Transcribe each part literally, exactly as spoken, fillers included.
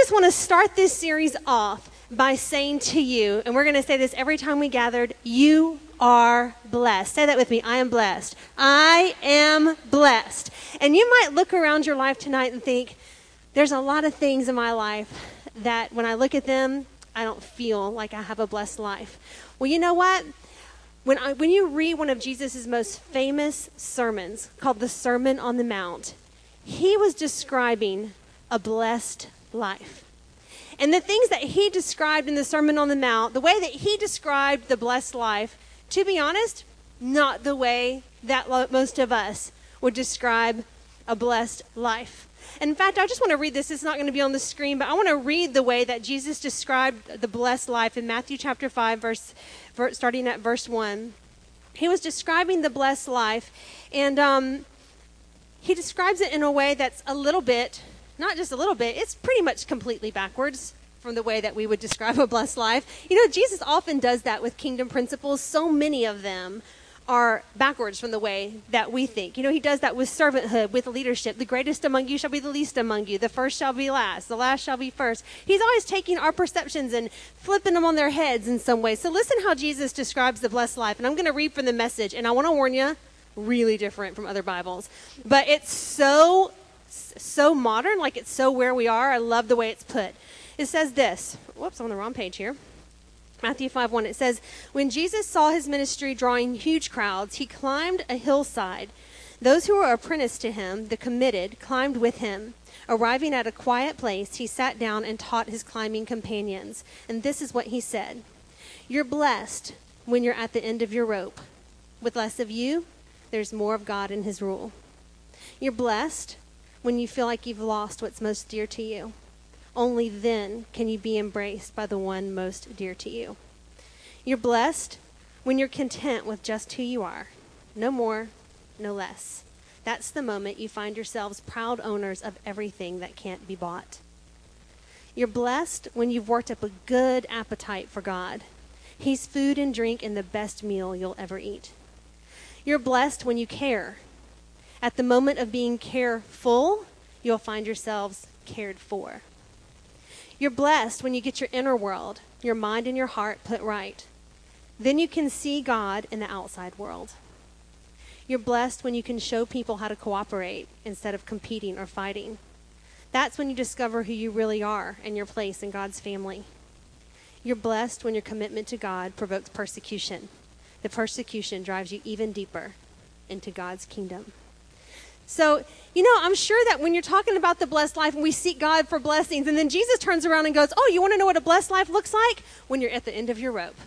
just want to start this series off by saying to you, and we're going to say this every time we gathered, you are blessed. Say that with me. I am blessed. I am blessed. And you might look around your life tonight and think, there's a lot of things in my life that when I look at them, I don't feel like I have a blessed life. Well, you know what? When I, when you read one of Jesus' most famous sermons called the Sermon on the Mount, he was describing a blessed life. And the things that he described in the Sermon on the Mount, the way that he described the blessed life, to be honest, not the way that lo- most of us would describe a blessed life. In fact, I just want to read this. It's not going to be on the screen, but I want to read the way that Jesus described the blessed life in Matthew chapter five, verse, verse starting at verse one. He was describing the blessed life, and um, he describes it in a way that's a little bit, not just a little bit, it's pretty much completely backwards from the way that we would describe a blessed life. You know, Jesus often does that with kingdom principles. So many of them are backwards from the way that we think. You know, he does that with servanthood, with leadership. The greatest among you shall be the least among you. The first shall be last. The last shall be first. He's always taking our perceptions and flipping them on their heads in some way. So listen how Jesus describes the blessed life. And I'm going to read from the Message. And I want to warn you, really different from other Bibles. But it's so, so modern, like it's so where we are. I love the way it's put. It says this. Whoops, I'm on the wrong page here. Matthew five one, it says, when Jesus saw his ministry drawing huge crowds, he climbed a hillside. Those who were apprenticed to him, the committed, climbed with him. Arriving at a quiet place, he sat down and taught his climbing companions. And this is what he said. You're blessed when you're at the end of your rope. With less of you, there's more of God and his rule. You're blessed when you feel like you've lost what's most dear to you. Only then can you be embraced by the one most dear to you. You're blessed when you're content with just who you are. No more, no less. That's the moment you find yourselves proud owners of everything that can't be bought. You're blessed when you've worked up a good appetite for God. He's food and drink and the best meal you'll ever eat. You're blessed when you care. At the moment of being careful, you'll find yourselves cared for. You're blessed when you get your inner world, your mind and your heart put right. Then you can see God in the outside world. You're blessed when you can show people how to cooperate instead of competing or fighting. That's when you discover who you really are and your place in God's family. You're blessed when your commitment to God provokes persecution. The persecution drives you even deeper into God's kingdom. So, you know, I'm sure that when you're talking about the blessed life and we seek God for blessings, and then Jesus turns around and goes, oh, you want to know what a blessed life looks like? When you're at the end of your rope.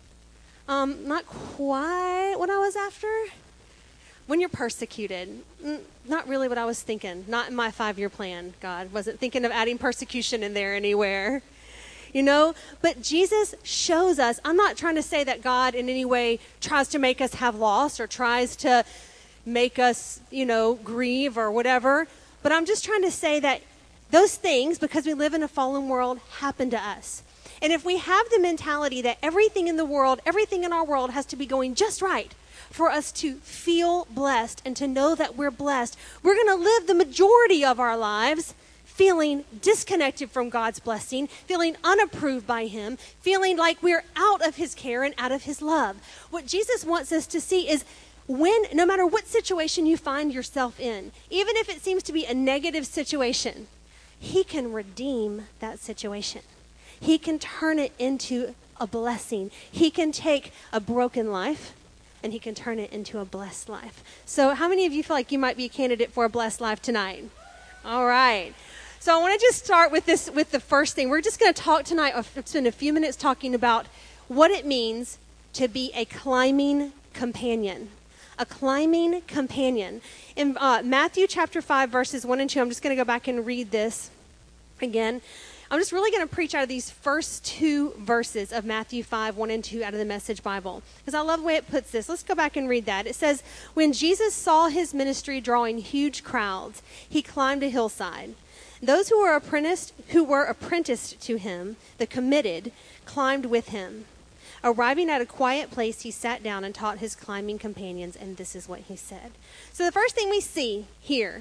Um, not quite what I was after. When you're persecuted. Mm, not really what I was thinking. Not in my five-year plan, God. Wasn't thinking of adding persecution in there anywhere. You know, but Jesus shows us, I'm not trying to say that God in any way tries to make us have loss or tries to make us, you know, grieve or whatever. But I'm just trying to say that those things, because we live in a fallen world, happen to us. And if we have the mentality that everything in the world, everything in our world has to be going just right for us to feel blessed and to know that we're blessed, we're going to live the majority of our lives feeling disconnected from God's blessing, feeling unapproved by him, feeling like we're out of his care and out of his love. What Jesus wants us to see is when, no matter what situation you find yourself in, even if it seems to be a negative situation, he can redeem that situation. He can turn it into a blessing. He can take a broken life and he can turn it into a blessed life. So how many of you feel like you might be a candidate for a blessed life tonight? All right. So I want to just start with this, with the first thing. We're just going to talk tonight, or spend a few minutes talking about what it means to be a climbing companion. A climbing companion. In uh, Matthew chapter five, verses one and two, I'm just going to go back and read this again. I'm just really going to preach out of these first two verses of Matthew five, one and two out of the Message Bible, because I love the way it puts this. Let's go back and read that. It says, when Jesus saw his ministry drawing huge crowds, he climbed a hillside. Those who were apprenticed, who were apprenticed to him, the committed, climbed with him. Arriving at a quiet place, he sat down and taught his climbing companions, and this is what he said. So the first thing we see here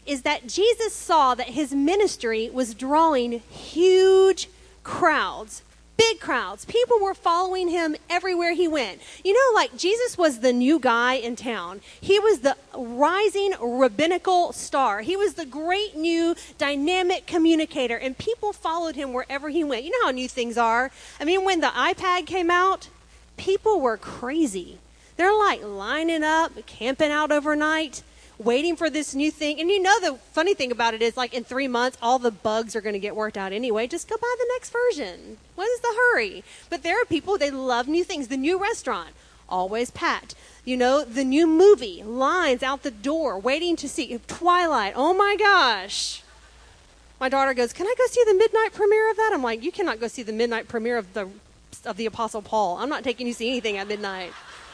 is that Jesus saw that his ministry was drawing huge crowds. Big crowds. People were following him everywhere he went. You know, like Jesus was the new guy in town. He was the rising rabbinical star. He was the great new dynamic communicator, and people followed him wherever he went. You know how new things are. I mean, when the iPad came out, people were crazy. They're like lining up, camping out overnight, waiting for this new thing. And you know, the funny thing about it is, like, in three months, all the bugs are going to get worked out anyway. Just go buy the next version. What is the hurry? But there are people, they love new things. The new restaurant, always packed. You know, the new movie, lines out the door, waiting to see Twilight. Oh my gosh. My daughter goes, can I go see the midnight premiere of that? I'm like, you cannot go see the midnight premiere of the of the Apostle Paul. I'm not taking you to see anything at midnight.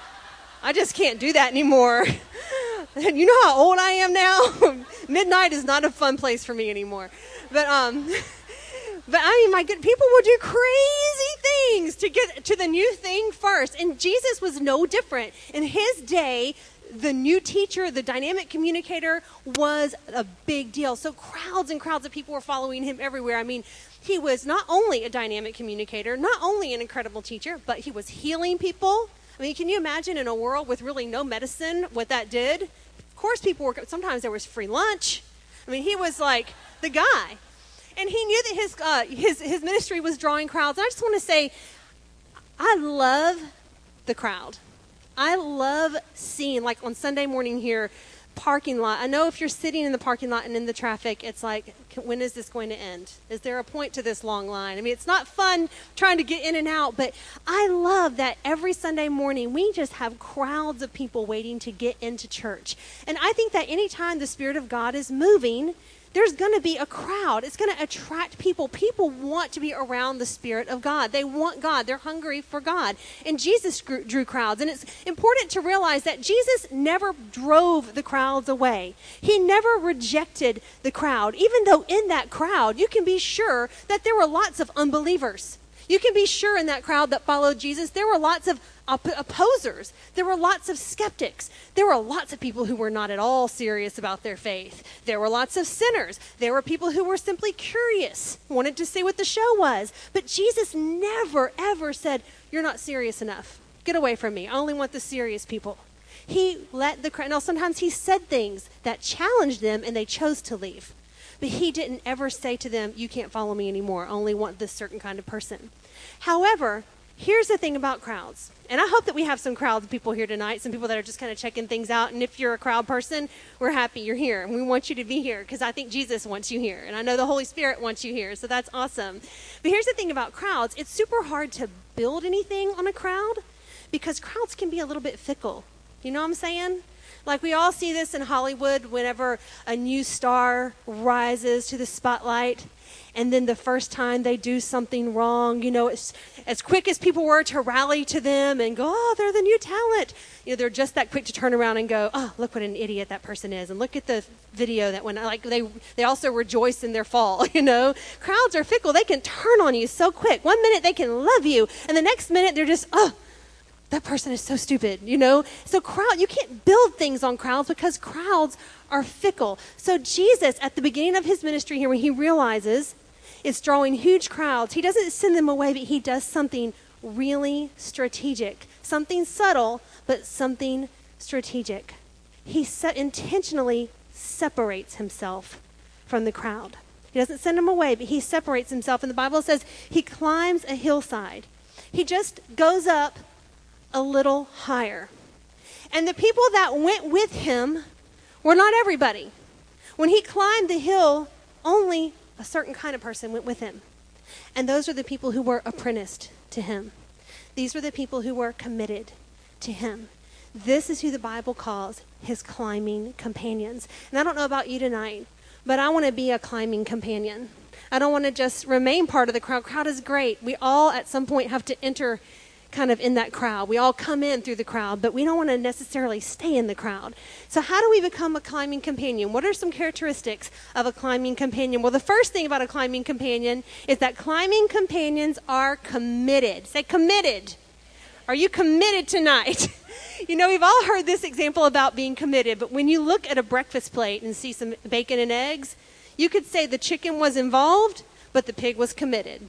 I just can't do that anymore. And you know how old I am now? Midnight is not a fun place for me anymore. But um, but I mean, my good people will do crazy things to get to the new thing first. And Jesus was no different. In his day, the new teacher, the dynamic communicator, was a big deal. So crowds and crowds of people were following him everywhere. I mean, he was not only a dynamic communicator, not only an incredible teacher, but he was healing people. I mean, can you imagine in a world with really no medicine what that did? Of course, people were, sometimes there was free lunch. I mean, he was like the guy. And he knew that his, uh, his, his ministry was drawing crowds. And I just want to say, I love the crowd. I love seeing, like on Sunday morning here, parking lot. I know if you're sitting in the parking lot and in the traffic, it's like, when is this going to end? Is there a point to this long line? I mean, it's not fun trying to get in and out, but I love that every Sunday morning we just have crowds of people waiting to get into church. And I think that anytime the Spirit of God is moving, there's going to be a crowd. It's going to attract people. People want to be around the Spirit of God. They want God. They're hungry for God. And Jesus drew crowds. And it's important to realize that Jesus never drove the crowds away. He never rejected the crowd, even though in that crowd, you can be sure that there were lots of unbelievers. You can be sure in that crowd that followed Jesus, there were lots of op- opposers. There were lots of skeptics. There were lots of people who were not at all serious about their faith. There were lots of sinners. There were people who were simply curious, wanted to see what the show was. But Jesus never, ever said, you're not serious enough. Get away from me. I only want the serious people. He let the crowd, now sometimes he said things that challenged them and they chose to leave. But he didn't ever say to them, you can't follow me anymore. I only want this certain kind of person. However, here's the thing about crowds. And I hope that we have some crowds of people here tonight, some people that are just kind of checking things out. And if you're a crowd person, we're happy you're here. And we want you to be here because I think Jesus wants you here. And I know the Holy Spirit wants you here. So that's awesome. But here's the thing about crowds. It's super hard to build anything on a crowd because crowds can be a little bit fickle. You know what I'm saying? Like we all see this in Hollywood whenever a new star rises to the spotlight. And then the first time they do something wrong, you know, as, as quick as people were to rally to them and go, oh, they're the new talent. You know, they're just that quick to turn around and go, oh, look what an idiot that person is. And look at the video that went, like they, they also rejoice in their fall, you know. Crowds are fickle. They can turn on you so quick. One minute they can love you. And the next minute they're just, oh, that person is so stupid, you know? So crowd, you can't build things on crowds because crowds are fickle. So Jesus, at the beginning of his ministry here, when he realizes it's drawing huge crowds, he doesn't send them away, but he does something really strategic. Something subtle, but something strategic. He se- intentionally separates himself from the crowd. He doesn't send them away, but he separates himself. And the Bible says he climbs a hillside. He just goes up a little higher. And the people that went with him were not everybody. When he climbed the hill, only a certain kind of person went with him. And those are the people who were apprenticed to him. These were the people who were committed to him. This is who the Bible calls his climbing companions. And I don't know about you tonight, but I want to be a climbing companion. I don't want to just remain part of the crowd. Crowd is great. We all at some point have to enter kind of in that crowd. We all come in through the crowd, but we don't want to necessarily stay in the crowd. So how do we become a climbing companion? What are some characteristics of a climbing companion? Well, the first thing about a climbing companion is that climbing companions are committed. Say committed. Are you committed tonight? You know, we've all heard this example about being committed, but when you look at a breakfast plate and see some bacon and eggs, you could say the chicken was involved, but the pig was committed.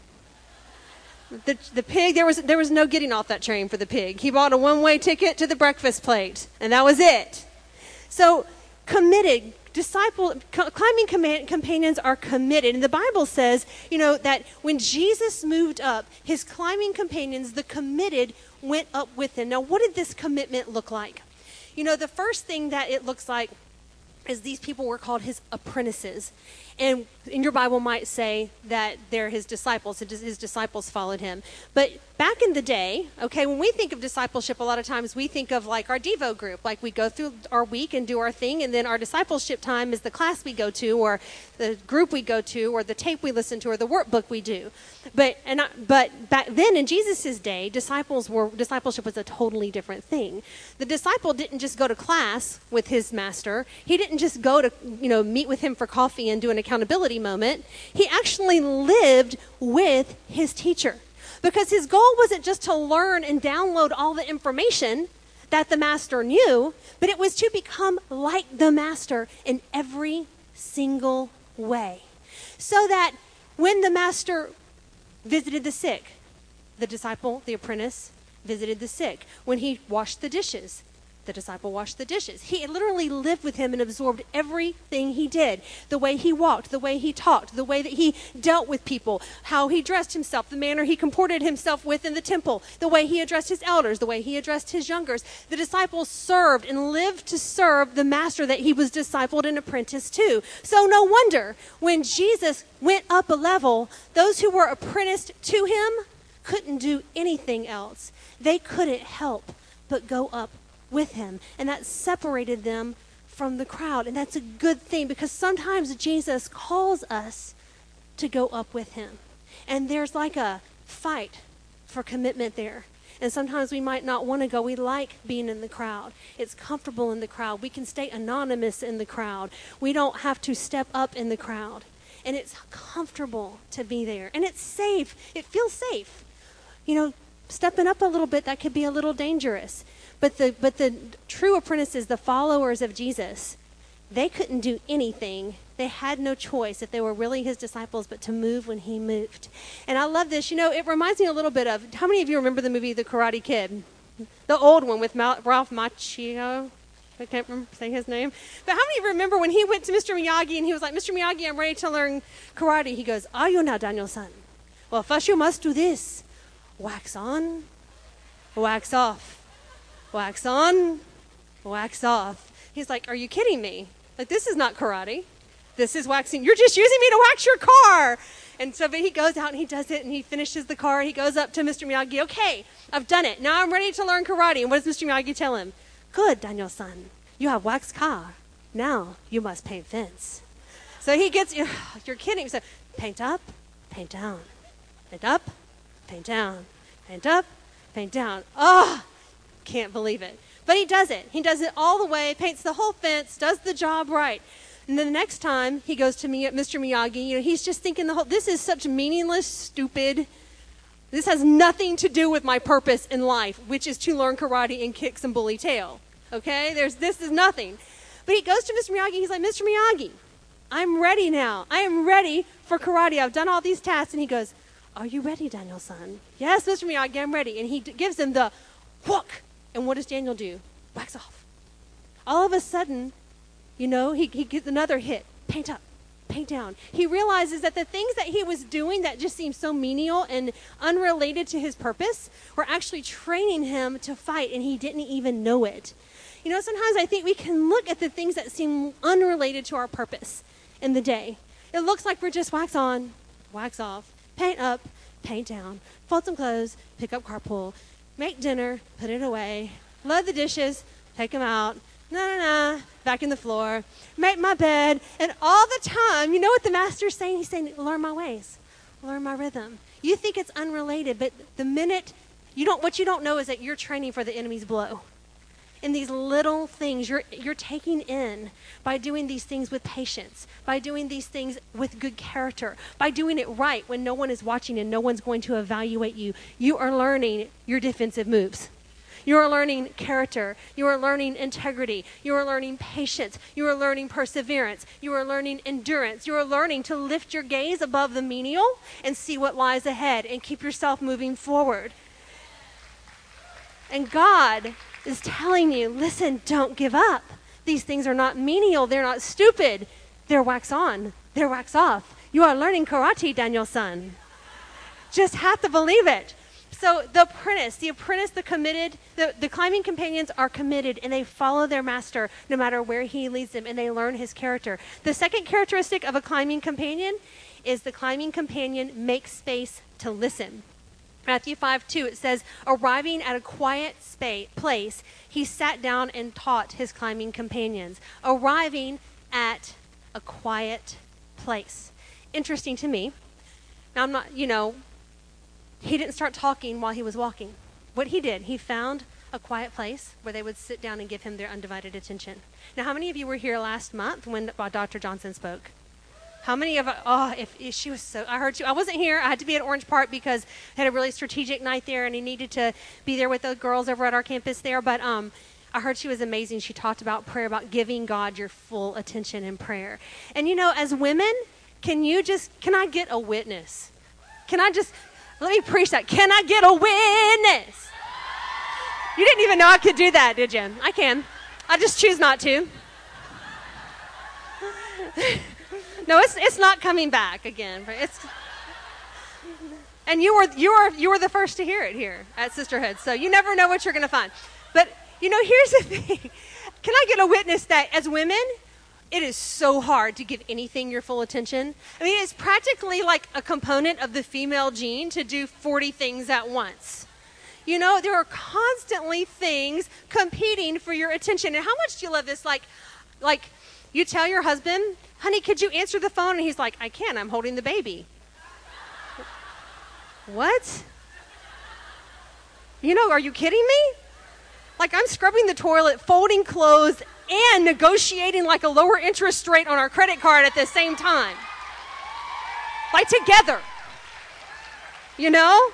The, the pig, there was, there was no getting off that train for the pig. He bought a one-way ticket to the breakfast plate, and that was it. So, committed, disciple, co- climbing com- companions are committed. And the Bible says, you know, that when Jesus moved up, his climbing companions, the committed, went up with him. Now, what did this commitment look like? You know, the first thing that it looks like is these people were called his apprentices. And in your Bible might say that they're his disciples, his disciples followed him. But back in the day, okay, when we think of discipleship, a lot of times we think of like our Devo group, like we go through our week and do our thing, and then our discipleship time is the class we go to, or the group we go to, or the tape we listen to, or the workbook we do. But and I, but back then in Jesus' day, disciples were discipleship was a totally different thing. The disciple didn't just go to class with his master. He didn't just go to, you know, meet with him for coffee and do an accountability moment. He actually lived with his teacher, because his goal wasn't just to learn and download all the information that the master knew, but it was to become like the master in every single way, so that when the master visited the sick, the disciple, the apprentice, visited the sick. When he washed the dishes, the disciple washed the dishes. He literally lived with him and absorbed everything he did. The way he walked, the way he talked, the way that he dealt with people, how he dressed himself, the manner he comported himself with in the temple, the way he addressed his elders, the way he addressed his youngers. The disciples served and lived to serve the master that he was discipled and apprenticed to. So no wonder when Jesus went up a level, those who were apprenticed to him couldn't do anything else. They couldn't help but go up with him, and that separated them from the crowd. And that's a good thing, because sometimes Jesus calls us to go up with him, and there's like a fight for commitment there. And sometimes we might not want to go. We like being in the crowd. It's comfortable in the crowd. We can stay anonymous in the crowd. We don't have to step up in the crowd, and it's comfortable to be there, and it's safe. It feels safe. You know, stepping up a little bit, that could be a little dangerous. But the but the true apprentices, the followers of Jesus, they couldn't do anything. They had no choice, if they were really his disciples, but to move when he moved. And I love this. You know, it reminds me a little bit of, how many of you remember the movie The Karate Kid? The old one with Ma- Ralph Macchio. I can't remember say his name. But how many of you remember when he went to Mister Miyagi and he was like, Mister Miyagi, I'm ready to learn karate. He goes, are you now, Daniel-san? Well, first you must do this. Wax on, wax off. Wax on, wax off. He's like, are you kidding me? Like, this is not karate. This is waxing. You're just using me to wax your car. And so but he goes out and he does it, and he finishes the car. He goes up to Mister Miyagi. Okay, I've done it. Now I'm ready to learn karate. And what does Mister Miyagi tell him? Good, Daniel-san. You have waxed car. Now you must paint fence. So he gets, you're kidding. So paint up, paint down. Paint up, paint down. Paint up, paint down. Oh, can't believe it. But he does it. He does it all the way, paints the whole fence, does the job right. And then the next time he goes to me, Mister Miyagi, you know, he's just thinking the whole, this is such meaningless, stupid, this has nothing to do with my purpose in life, which is to learn karate and kick some bully tail. Okay? There's, this is nothing. But he goes to Mister Miyagi, he's like, Mister Miyagi, I'm ready now. I am ready for karate. I've done all these tasks. And he goes, are you ready, Daniel-san? Yes, Mister Miyagi, I'm ready. And he d- gives him the whook. And what does Daniel do? Wax off. All of a sudden, you know, he, he gets another hit. Paint up, paint down. He realizes that the things that he was doing that just seemed so menial and unrelated to his purpose were actually training him to fight, and he didn't even know it. You know, sometimes I think we can look at the things that seem unrelated to our purpose in the day. It looks like we're just wax on, wax off, paint up, paint down, fold some clothes, pick up carpool, make dinner, put it away, load the dishes, take them out, na-na-na, back in the floor, make my bed, and all the time, you know what the master's saying? He's saying, learn my ways, learn my rhythm. You think it's unrelated, but the minute, you don't, what you don't know is that you're training for the enemy's blow. In these little things you're you're taking in by doing these things with patience, by doing these things with good character, by doing it right when no one is watching and no one's going to evaluate you. You are learning your defensive moves. You are learning character. You are learning integrity. You are learning patience. You are learning perseverance. You are learning endurance. You are learning to lift your gaze above the menial and see what lies ahead and keep yourself moving forward. And God is telling you, listen, don't give up. These things are not menial. They're not stupid. They're wax on. They're wax off. You are learning karate, Daniel-san. Just have to believe it. So the apprentice, the apprentice, the committed, the, the climbing companions are committed, and they follow their master no matter where he leads them, and they learn his character. The second characteristic of a climbing companion is the climbing companion makes space to listen. Matthew five two, it says, arriving at a quiet spa- place, he sat down and taught his climbing companions. Arriving at a quiet place. Interesting to me. Now, I'm not, you know, he didn't start talking while he was walking. What he did, he found a quiet place where they would sit down and give him their undivided attention. Now, how many of you were here last month when Doctor Johnson spoke? How many of, oh, if, if she was so, I heard you, I wasn't here. I had to be at Orange Park because I had a really strategic night there, and he needed to be there with the girls over at our campus there. But um, I heard she was amazing. She talked about prayer, about giving God your full attention in prayer. And you know, as women, can you just, can I get a witness? Can I just, let me preach that. Can I get a witness? You didn't even know I could do that, did you? I can. I just choose not to. No, it's it's not coming back again. It's, and you were you were you were the first to hear it here at Sisterhood. So you never know what you're going to find. But you know, here's the thing. Can I get a witness that as women, it is so hard to give anything your full attention? I mean, it's practically like a component of the female gene to do forty things at once. You know, there are constantly things competing for your attention. And how much do you love this? Like, like you tell your husband, honey, could you answer the phone? And he's like, I can't, I'm holding the baby. What? You know, are you kidding me? Like, I'm scrubbing the toilet, folding clothes, and negotiating like a lower interest rate on our credit card at the same time. Like, together. You know?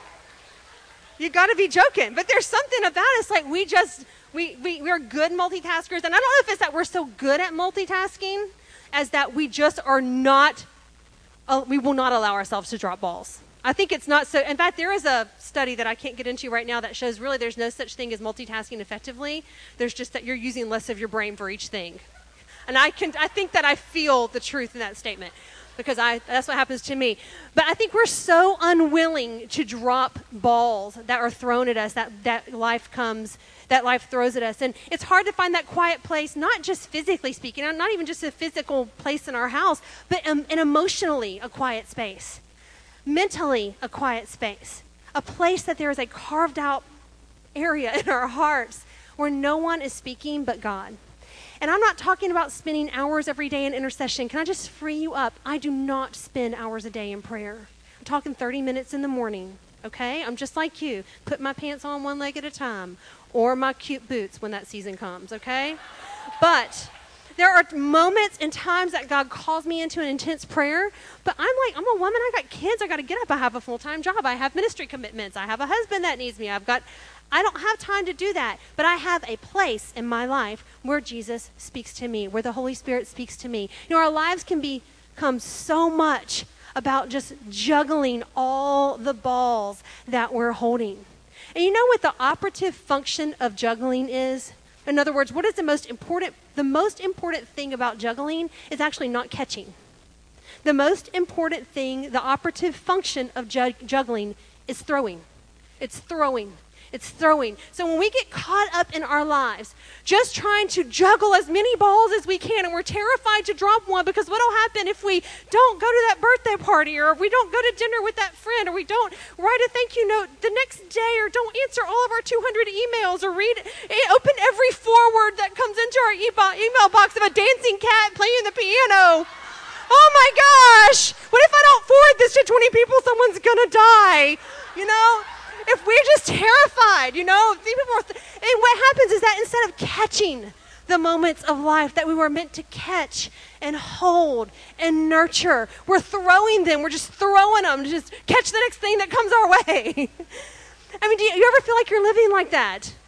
You got to be joking. But there's something about us, like, we just, we, we, we're good multitaskers. And I don't know if it's that we're so good at multitasking as that we just are not, uh, we will not allow ourselves to drop balls. I think it's not so. In fact, there is a study that I can't get into right now that shows really there's no such thing as multitasking effectively. There's just that you're using less of your brain for each thing. And I can, I think that I feel the truth in that statement because I, that's what happens to me. But I think we're so unwilling to drop balls that are thrown at us, that, that life comes, that life throws at us. And it's hard to find that quiet place, not just physically speaking, not even just a physical place in our house, but um, an emotionally a quiet space. Mentally, a quiet space, a place that there is a carved out area in our hearts where no one is speaking but God. And I'm not talking about spending hours every day in intercession. Can I just free you up? I do not spend hours a day in prayer. I'm talking thirty minutes in the morning, okay? I'm just like you. Put my pants on one leg at a time, or my cute boots when that season comes, okay? But there are moments and times that God calls me into an intense prayer, but I'm like, I'm a woman, I got kids, I got to get up, I have a full-time job, I have ministry commitments, I have a husband that needs me, I've got, I don't have time to do that, but I have a place in my life where Jesus speaks to me, where the Holy Spirit speaks to me. You know, our lives can become so much about just juggling all the balls that we're holding. And you know what the operative function of juggling is? In other words, what is the most important, the most important thing about juggling is actually not catching. The most important thing, the operative function of ju- juggling is throwing. It's throwing. It's throwing. So when we get caught up in our lives, just trying to juggle as many balls as we can, and we're terrified to drop one because what will happen if we don't go to that birthday party, or if we don't go to dinner with that friend, or we don't write a thank you note the next day, or don't answer all of our two hundred emails, or read, open every forward that comes into our email box of a dancing cat playing the piano. Oh my gosh, what if I don't forward this to twenty people? Someone's gonna die, you know? If we're just terrified, you know, people are th- and what happens is that instead of catching the moments of life that we were meant to catch and hold and nurture, we're throwing them. We're just throwing them to just catch the next thing that comes our way. I mean, do you, you ever feel like you're living like that?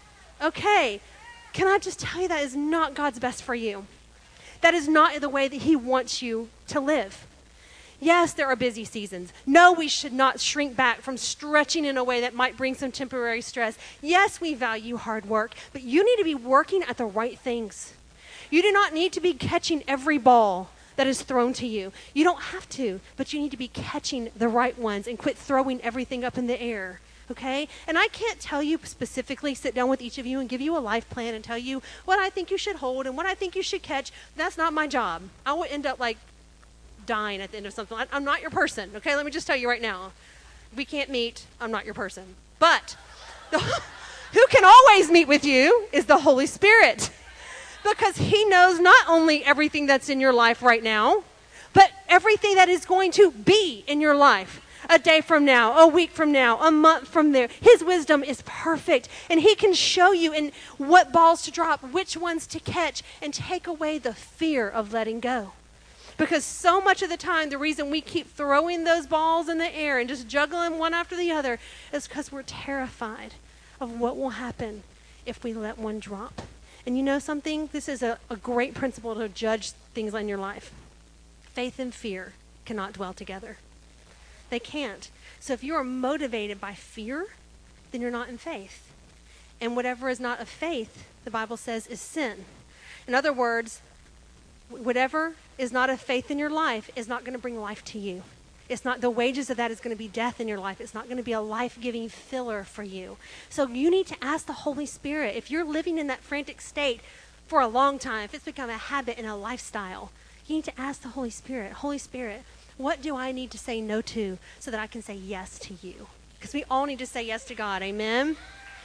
Okay, can I just tell you that is not God's best for you? That is not the way that he wants you to live. Yes, there are busy seasons. No, we should not shrink back from stretching in a way that might bring some temporary stress. Yes, we value hard work, but you need to be working at the right things. You do not need to be catching every ball that is thrown to you. You don't have to, but you need to be catching the right ones and quit throwing everything up in the air. Okay? And I can't tell you specifically, sit down with each of you and give you a life plan and tell you what I think you should hold and what I think you should catch. That's not my job. I will end up like dying at the end of something. I'm not your person. Okay? Let me just tell you right now. We can't meet. I'm not your person. But the, who can always meet with you is the Holy Spirit. Because he knows not only everything that's in your life right now, but everything that is going to be in your life. A day from now, a week from now, a month from there. His wisdom is perfect. And he can show you in what balls to drop, which ones to catch, and take away the fear of letting go. Because so much of the time, the reason we keep throwing those balls in the air and just juggling one after the other is because we're terrified of what will happen if we let one drop. And you know something? This is a, a great principle to judge things in your life. Faith and fear cannot dwell together. They can't. So if you are motivated by fear, then you're not in faith. And whatever is not of faith, the Bible says, is sin. In other words, whatever is not of faith in your life is not going to bring life to you. It's not, the wages of that is going to be death in your life. It's not going to be a life-giving filler for you. So you need to ask the Holy Spirit. If you're living in that frantic state for a long time, if it's become a habit and a lifestyle, you need to ask the Holy Spirit, Holy Spirit, what do I need to say no to so that I can say yes to you? Because we all need to say yes to God. Amen?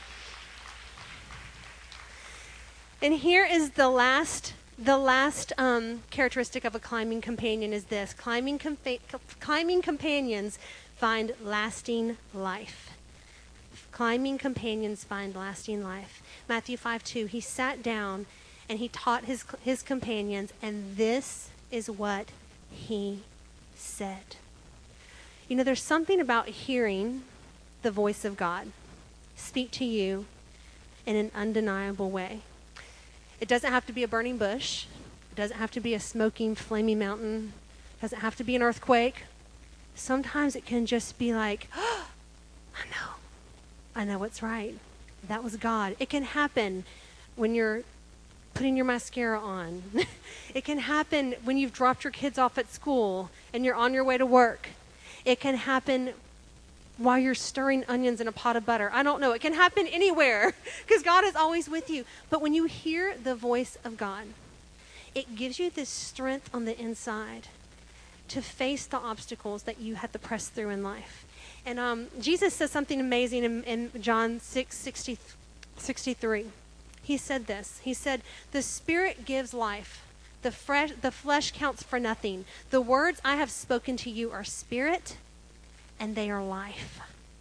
And here is the last The last um, characteristic of a climbing companion is this. Climbing, compa- climbing companions find lasting life. Climbing companions find lasting life. Matthew five two, he sat down and he taught his, his companions, and this is what he said. You know, there's something about hearing the voice of God speak to you in an undeniable way. It doesn't have to be a burning bush. It doesn't have to be a smoking, flaming mountain. It doesn't have to be an earthquake. Sometimes it can just be like, oh, I know. I know what's right. That was God. It can happen when you're putting your mascara on. It can happen when you've dropped your kids off at school and you're on your way to work. It can happen while you're stirring onions in a pot of butter. I don't know. It can happen anywhere because God is always with you. But when you hear the voice of God, it gives you this strength on the inside to face the obstacles that you have to press through in life. And um, Jesus says something amazing in, in John six sixty-three. He said this. He said, the Spirit gives life. The, fresh, the flesh counts for nothing. The words I have spoken to you are spirit and they are life.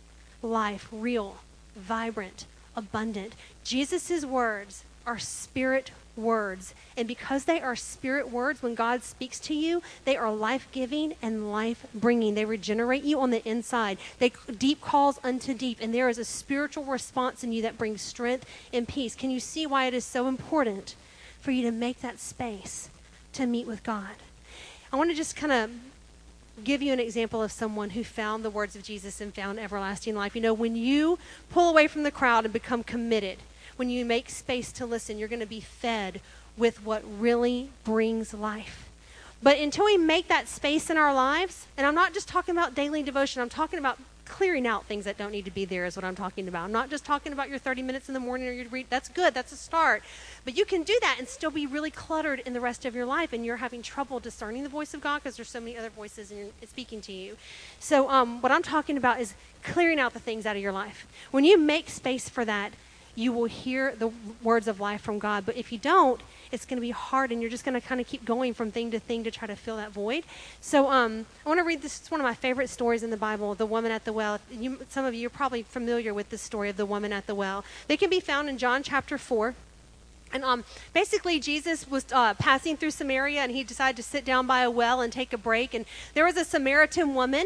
Life, real, vibrant, abundant. Jesus' words are spirit words. And because they are spirit words, when God speaks to you, they are life-giving and life-bringing. They regenerate you on the inside. They deep calls unto deep. And there is a spiritual response in you that brings strength and peace. Can you see why it is so important for you to make that space to meet with God? I want to just kind of give you an example of someone who found the words of Jesus and found everlasting life. You know, when you pull away from the crowd and become committed, when you make space to listen, you're going to be fed with what really brings life. But until we make that space in our lives, and I'm not just talking about daily devotion, I'm talking about clearing out things that don't need to be there is what I'm talking about. I'm not just talking about your thirty minutes in the morning or your read. That's good. That's a start. But you can do that and still be really cluttered in the rest of your life, and you're having trouble discerning the voice of God because there's so many other voices and it's speaking to you. So um, what I'm talking about is clearing out the things out of your life. When you make space for that, you will hear the words of life from God. But if you don't, it's going to be hard, and you're just going to kind of keep going from thing to thing to try to fill that void. So um, I want to read this. It's one of my favorite stories in the Bible, the woman at the well. You, some of you are probably familiar with the story of the woman at the well. They can be found in John chapter four. And um, basically, Jesus was uh, passing through Samaria, and he decided to sit down by a well and take a break. And there was a Samaritan woman,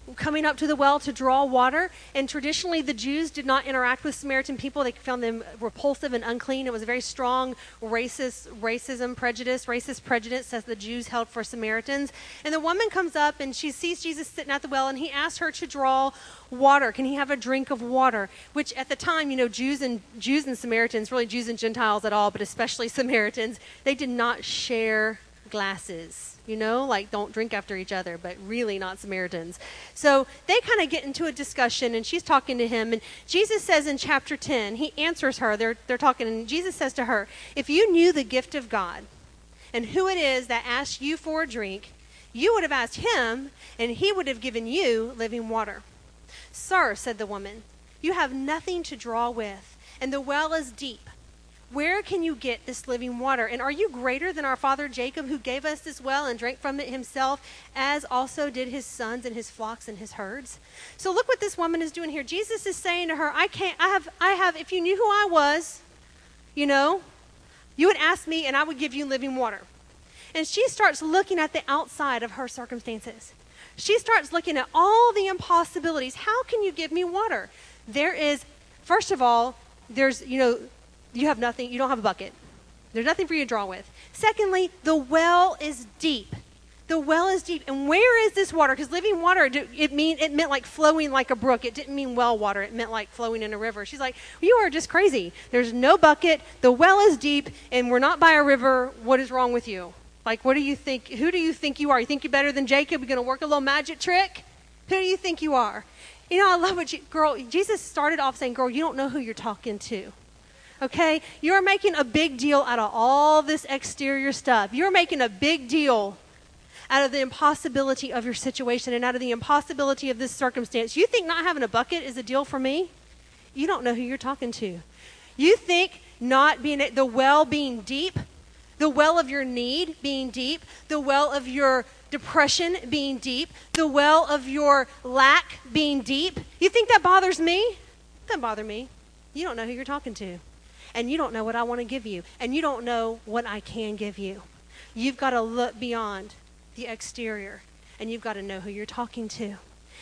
coming up to the well to draw water. And traditionally, the Jews did not interact with Samaritan people. They found them repulsive and unclean. It was a very strong racist racism prejudice, racist prejudice as the Jews held for Samaritans. And the woman comes up and she sees Jesus sitting at the well, and he asks her to draw water. Can he have a drink of water? Which at the time, you know, Jews and Jews and Samaritans, really Jews and Gentiles at all, but especially Samaritans, they did not share glasses. You know, like don't drink after each other, but really not Samaritans. So they kind of get into a discussion, and she's talking to him. And Jesus says in chapter ten, he answers her. They're, they're talking, and Jesus says to her, if you knew the gift of God and who it is that asks you for a drink, you would have asked him, and he would have given you living water. Sir, said the woman, you have nothing to draw with, and the well is deep. Where can you get this living water? And are you greater than our father Jacob, who gave us this well and drank from it himself, as also did his sons and his flocks and his herds? So look what this woman is doing here. Jesus is saying to her, I can't, I have, I have, if you knew who I was, you know, you would ask me and I would give you living water. And she starts looking at the outside of her circumstances. She starts looking at all the impossibilities. How can you give me water? There is, first of all, there's, you know, you have nothing, you don't have a bucket. There's nothing for you to draw with. Secondly, the well is deep. The well is deep. And where is this water? Because living water, it mean it meant like flowing like a brook. It didn't mean well water. It meant like flowing in a river. She's like, you are just crazy. There's no bucket. The well is deep, and we're not by a river. What is wrong with you? Like, what do you think? Who do you think you are? You think you're better than Jacob? You're going to work a little magic trick? Who do you think you are? You know, I love what you, girl, Jesus started off saying, girl, you don't know who you're talking to. Okay, you're making a big deal out of all this exterior stuff. You're making a big deal out of the impossibility of your situation and out of the impossibility of this circumstance. You think not having a bucket is a deal for me? You don't know who you're talking to. You think not being the well being deep, the well of your need being deep, the well of your depression being deep, the well of your lack being deep. You think that bothers me? It doesn't bother me. You don't know who you're talking to. And you don't know what I want to give you. And you don't know what I can give you. You've got to look beyond the exterior. And you've got to know who you're talking to.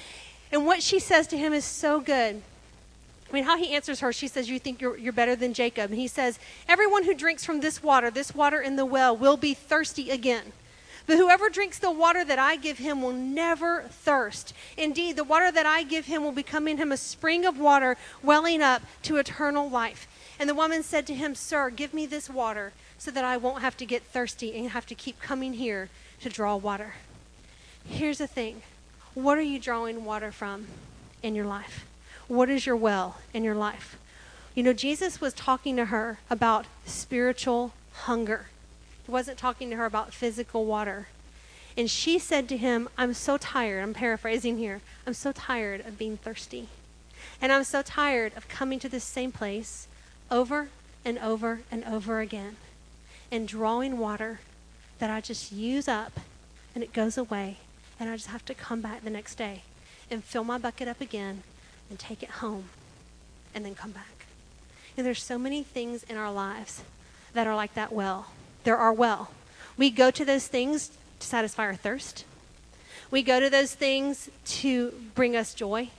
And what she says to him is so good. I mean, how he answers her, she says, you think you're, you're better than Jacob. And he says, everyone who drinks from this water, this water in the well, will be thirsty again. But whoever drinks the water that I give him will never thirst. Indeed, the water that I give him will become in him a spring of water welling up to eternal life. And the woman said to him, sir, give me this water so that I won't have to get thirsty and have to keep coming here to draw water. Here's the thing. What are you drawing water from in your life? What is your well in your life? You know, Jesus was talking to her about spiritual hunger. He wasn't talking to her about physical water. And she said to him, I'm so tired. I'm paraphrasing here. I'm so tired of being thirsty. And I'm so tired of coming to this same place over and over and over again and drawing water that I just use up and it goes away and I just have to come back the next day and fill my bucket up again and take it home and then come back. And there's so many things in our lives that are like that well. They're our well. We go to those things to satisfy our thirst. We go to those things to bring us joy,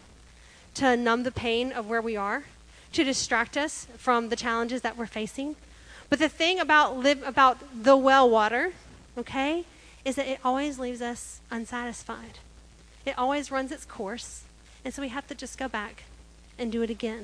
to numb the pain of where we are, to distract us from the challenges that we're facing. But the thing about live about the well water, okay, is that it always leaves us unsatisfied. It always runs its course. And so we have to just go back and do it again.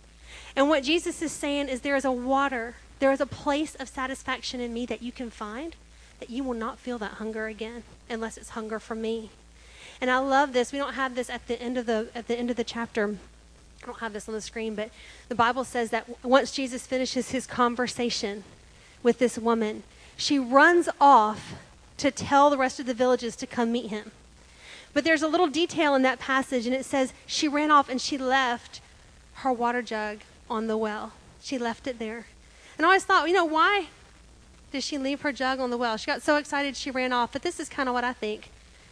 And what Jesus is saying is there is a water, there is a place of satisfaction in me that you can find, that you will not feel that hunger again unless it's hunger for me. And I love this. We don't have this at the end of the at the end of the chapter. I don't have this on the screen, but the Bible says that once Jesus finishes his conversation with this woman, she runs off to tell the rest of the villages to come meet him. But there's a little detail in that passage, and it says she ran off and she left her water jug on the well. She left it there. And I always thought, you know, why did she leave her jug on the well? She got so excited she ran off, but this is kind of what I think.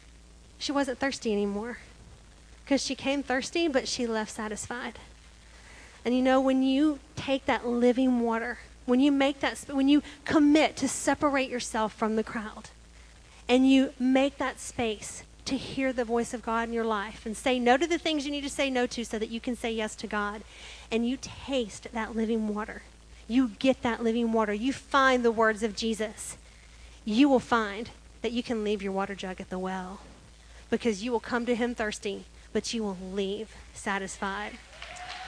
She wasn't thirsty anymore. Because she came thirsty, but she left satisfied. And you know, when you take that living water, when you make that, when you commit to separate yourself from the crowd, and you make that space to hear the voice of God in your life and say no to the things you need to say no to so that you can say yes to God. And you taste that living water. You get that living water. You find the words of Jesus. You will find that you can leave your water jug at the well because you will come to him thirsty, but you will leave satisfied.